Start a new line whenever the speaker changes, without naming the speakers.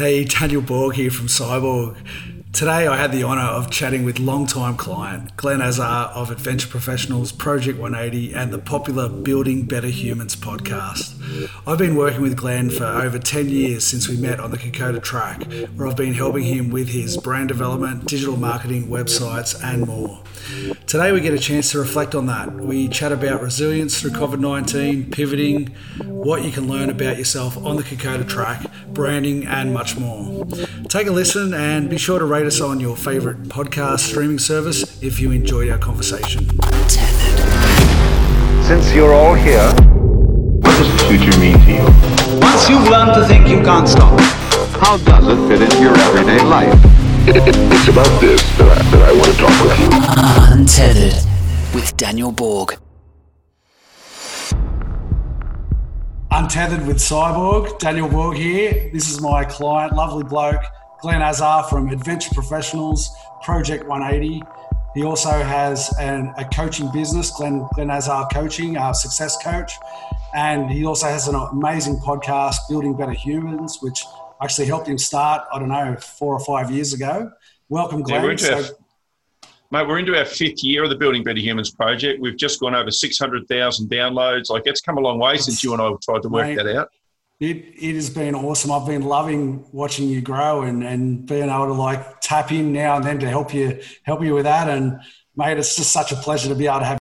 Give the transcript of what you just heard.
Hey, Daniel Borg here from Cyborg. Today I had the honour of chatting with long-time client Glenn Azar of Adventure Professionals, Project 180 and the popular Building Better Humans podcast. I've been working with Glenn for over 10 years since we met on the Kokoda track, where I've been helping him with his brand development, digital marketing, websites and more. Today we get a chance to reflect on that. We chat about resilience through COVID-19, pivoting, what you can learn about yourself on the Kokoda track, branding and much more. Take a listen and be sure to rate us on your favourite podcast streaming service if you enjoyed our conversation.
Since you're all here,
what does the future mean to you?
Once you've learned to think, you can't stop.
How does it fit into your everyday life?
It's about this that I want to talk with you.
Untethered with Daniel Borg.
Untethered with Cyborg, Daniel Borg here. This is my client, lovely bloke, Glenn Azar from Adventure Professionals, Project 180. He also has a coaching business, Glenn Azar Coaching, our success coach. And he also has an amazing podcast, Building Better Humans, which actually helped him start, 4 or 5 years ago. Welcome, Glenn.
Yeah, we're into our fifth year of the Building Better Humans project. We've just gone over 600,000 downloads. Like, it's come a long way since you and I tried to work that out.
It has been awesome. I've been loving watching you grow and being able to tap in now and then to help you with that. And mate, it's just such a pleasure to be able to have